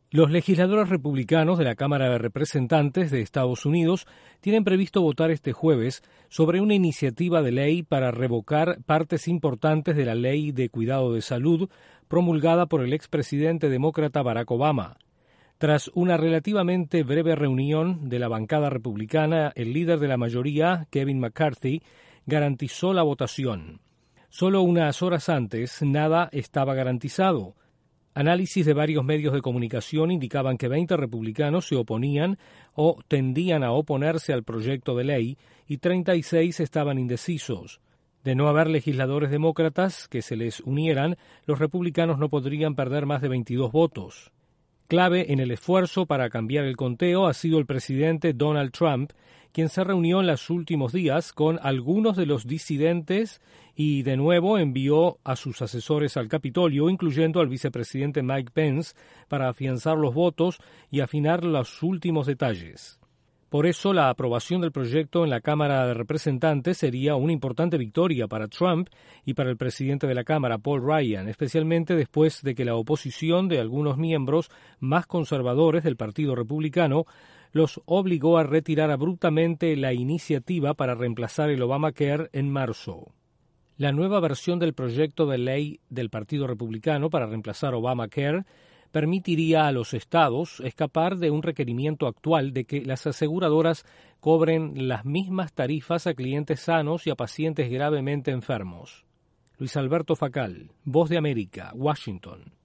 Los legisladores republicanos de la Cámara de Representantes de Estados Unidos tienen previsto votar este jueves sobre una iniciativa de ley para revocar partes importantes de la Ley de Cuidado de Salud promulgada por el expresidente demócrata Barack Obama. Tras una relativamente breve reunión de la bancada republicana, el líder de la mayoría, Kevin McCarthy, garantizó la votación. Solo unas horas antes, nada estaba garantizado. Análisis de varios medios de comunicación indicaban que 20 republicanos se oponían o tendían a oponerse al proyecto de ley y 36 estaban indecisos. De no haber legisladores demócratas que se les unieran, los republicanos no podrían perder más de 22 votos. Clave en el esfuerzo para cambiar el conteo ha sido el presidente Donald Trump, quien se reunió en los últimos días con algunos de los disidentes y de nuevo envió a sus asesores al Capitolio, incluyendo al vicepresidente Mike Pence, para afianzar los votos y afinar los últimos detalles. Por eso, la aprobación del proyecto en la Cámara de Representantes sería una importante victoria para Trump y para el presidente de la Cámara, Paul Ryan, especialmente después de que la oposición de algunos miembros más conservadores del Partido Republicano los obligó a retirar abruptamente la iniciativa para reemplazar el Obamacare en marzo. La nueva versión del proyecto de ley del Partido Republicano para reemplazar Obamacare permitiría a los estados escapar de un requerimiento actual de que las aseguradoras cobren las mismas tarifas a clientes sanos y a pacientes gravemente enfermos. Luis Alberto Facal, Voz de América, Washington.